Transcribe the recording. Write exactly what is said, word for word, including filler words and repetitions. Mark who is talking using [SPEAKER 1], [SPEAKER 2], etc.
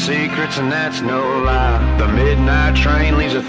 [SPEAKER 1] secrets and that's no lie. The midnight train leaves a